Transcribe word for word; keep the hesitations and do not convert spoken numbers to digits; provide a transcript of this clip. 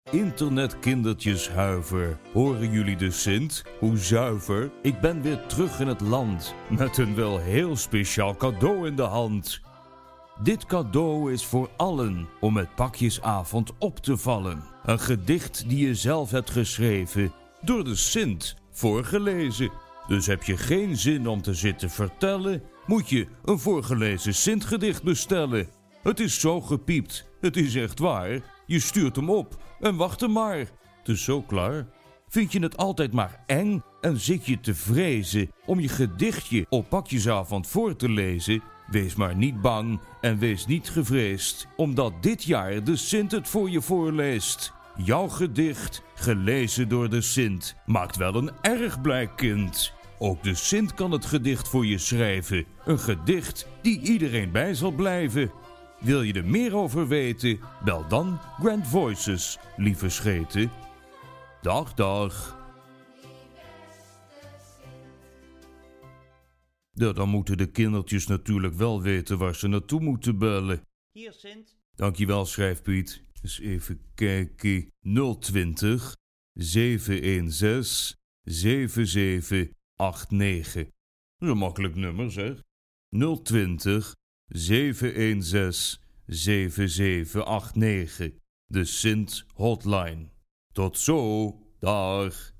Internetkindertjes huiver, horen jullie de Sint? Hoe zuiver? Ik ben weer terug in het land, met een wel heel speciaal cadeau in de hand. Dit cadeau is voor allen, om met pakjesavond op te vallen. Een gedicht die je zelf hebt geschreven, door de Sint voorgelezen. Dus heb je geen zin om te zitten vertellen, moet je een voorgelezen Sintgedicht bestellen. Het is zo gepiept, het is echt waar. Je stuurt hem op en wacht er maar. Het is zo klaar. Vind je het altijd maar eng en zit je te vrezen om je gedichtje op pakjesavond voor te lezen? Wees maar niet bang en wees niet gevreesd, omdat dit jaar de Sint het voor je voorleest. Jouw gedicht, gelezen door de Sint, maakt wel een erg blij kind. Ook de Sint kan het gedicht voor je schrijven. Een gedicht die iedereen bij zal blijven. Wil je er meer over weten? Bel dan Grand Voices, lieve scheten. Dag, dag. Ja, dan moeten de kindertjes natuurlijk wel weten waar ze naartoe moeten bellen. Hier, Sint. Dankjewel, schrijfpiet. Eens even kijken. nul twintig, zeven een zes, zeven zeven acht negen. Dat is een makkelijk nummer, zeg. nul twintig, zeven een zes, zeven zeven acht negen. De Sint Hotline. Tot zo, dag.